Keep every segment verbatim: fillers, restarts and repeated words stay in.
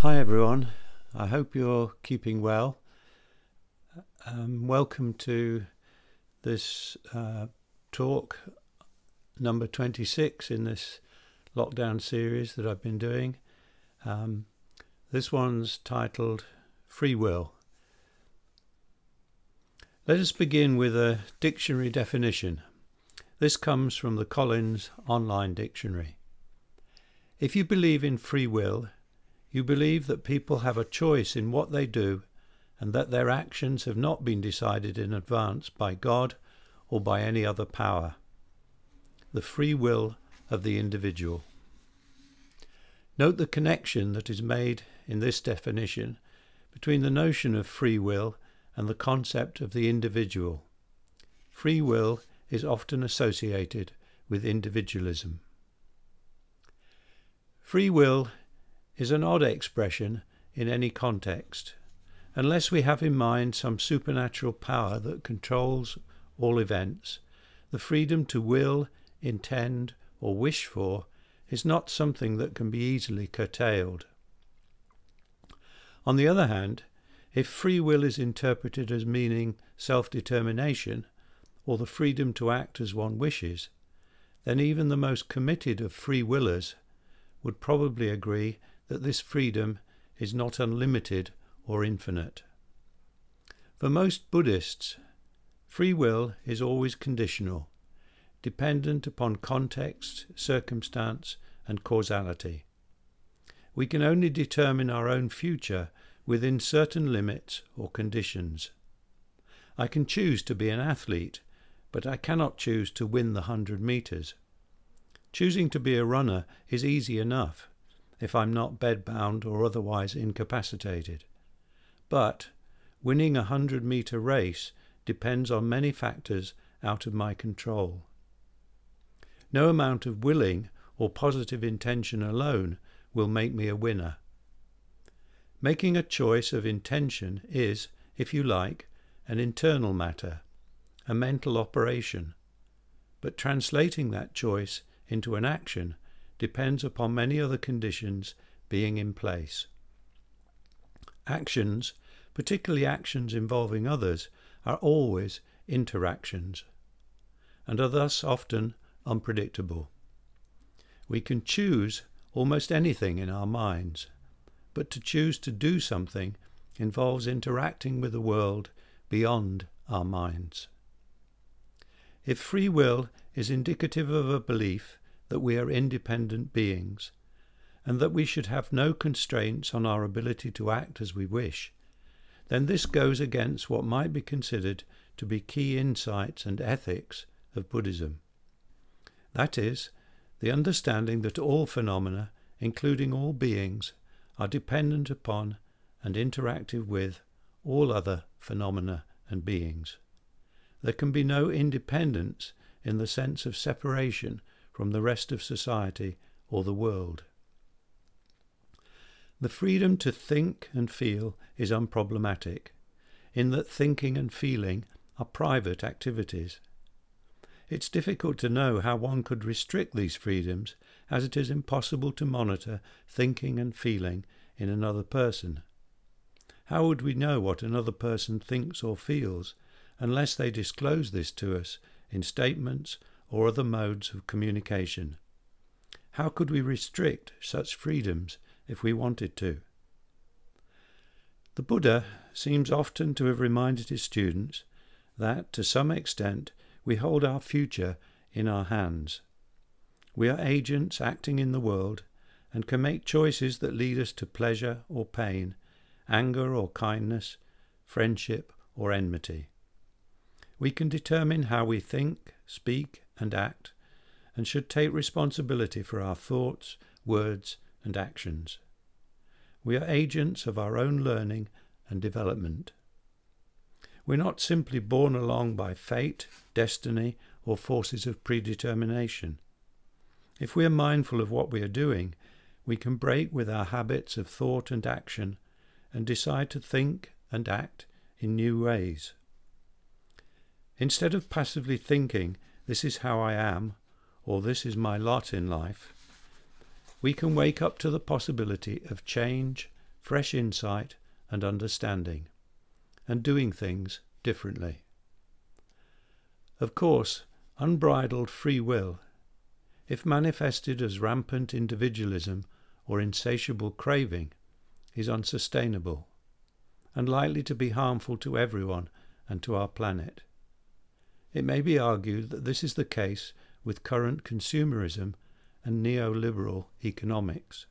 Hi everyone, I hope you're keeping well. Um, welcome to this uh, talk number twenty-six in this lockdown series that I've been doing. Um, this one's titled Free Will. Let us begin with a dictionary definition. This comes from the Collins Online Dictionary. If you believe in free will, you believe that people have a choice in what they do and that their actions have not been decided in advance by God or by any other power. The free will of the individual. Note the connection that is made in this definition between the notion of free will and the concept of the individual. Free will is often associated with individualism. Free will is an odd expression in any context, unless we have in mind some supernatural power that controls all events. The freedom to will, intend, or wish for is not something that can be easily curtailed. On the other hand, if free will is interpreted as meaning self-determination, or the freedom to act as one wishes, then even the most committed of free willers would probably agree that this freedom is not unlimited or infinite. For most Buddhists, free will is always conditional, dependent upon context, circumstance, and causality. We can only determine our own future within certain limits or conditions. I can choose to be an athlete, but I cannot choose to win the hundred meters. Choosing to be a runner is easy enough if I'm not bedbound or otherwise incapacitated. But winning a hundred-metre race depends on many factors out of my control. No amount of willing or positive intention alone will make me a winner. Making a choice of intention is, if you like, an internal matter, a mental operation. But translating that choice into an action depends upon many other conditions being in place. Actions, particularly actions involving others, are always interactions, and are thus often unpredictable. We can choose almost anything in our minds, but to choose to do something involves interacting with the world beyond our minds. If free will is indicative of a belief that we are independent beings, and that we should have no constraints on our ability to act as we wish, then this goes against what might be considered to be key insights and ethics of Buddhism. That is, the understanding that all phenomena, including all beings, are dependent upon and interactive with all other phenomena and beings. There can be no independence in the sense of separation from the rest of society or the world. The freedom to think and feel is unproblematic, in that thinking and feeling are private activities. It's difficult to know how one could restrict these freedoms, as it is impossible to monitor thinking and feeling in another person. How would we know what another person thinks or feels unless they disclose this to us in statements or other modes of communication? How could we restrict such freedoms if we wanted to? The Buddha seems often to have reminded his students that, to some extent, we hold our future in our hands. We are agents acting in the world and can make choices that lead us to pleasure or pain, anger or kindness, friendship or enmity. We can determine how we think, speak, and act, and should take responsibility for our thoughts, words, and actions. We are agents of our own learning and development. We're not simply borne along by fate, destiny, or forces of predetermination. If we are mindful of what we are doing, we can break with our habits of thought and action and decide to think and act in new ways. Instead of passively thinking, "This is how I am," or "This is my lot in life," we can wake up to the possibility of change, fresh insight and understanding, and doing things differently. Of course, unbridled free will, if manifested as rampant individualism or insatiable craving, is unsustainable and likely to be harmful to everyone and to our planet. It may be argued that this is the case with current consumerism and neoliberal economics.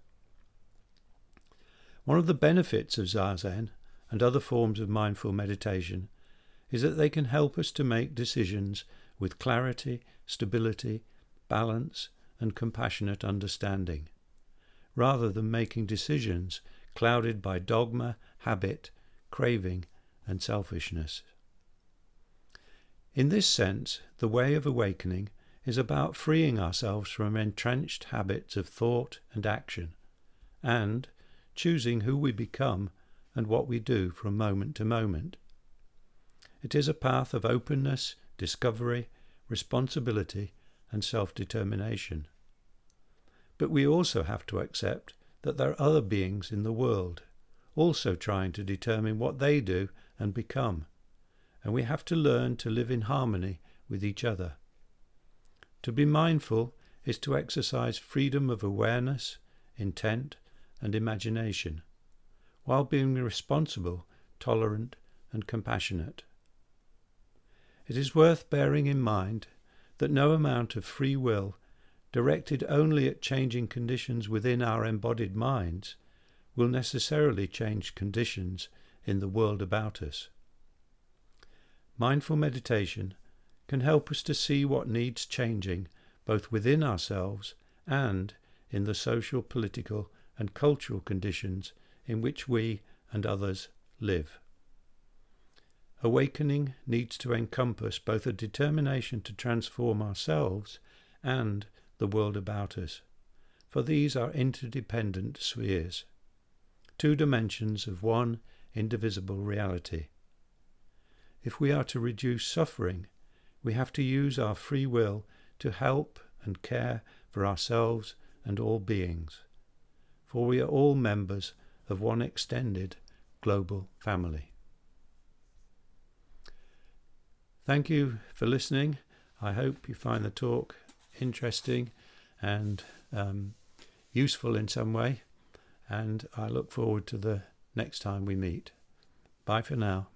One of the benefits of Zazen and other forms of mindful meditation is that they can help us to make decisions with clarity, stability, balance, and compassionate understanding, rather than making decisions clouded by dogma, habit, craving, and selfishness. In this sense, the way of awakening is about freeing ourselves from entrenched habits of thought and action, and choosing who we become and what we do from moment to moment. It is a path of openness, discovery, responsibility, and self-determination. But we also have to accept that there are other beings in the world, also trying to determine what they do and become, and we have to learn to live in harmony with each other. To be mindful is to exercise freedom of awareness, intent, and imagination, while being responsible, tolerant, and compassionate. It is worth bearing in mind that no amount of free will, directed only at changing conditions within our embodied minds, will necessarily change conditions in the world about us. Mindful meditation can help us to see what needs changing both within ourselves and in the social, political, and cultural conditions in which we and others live. Awakening needs to encompass both a determination to transform ourselves and the world about us, for these are interdependent spheres, two dimensions of one indivisible reality. If we are to reduce suffering, we have to use our free will to help and care for ourselves and all beings, for we are all members of one extended global family. Thank you for listening. I hope you find the talk interesting and um, useful in some way, and I look forward to the next time we meet. Bye for now.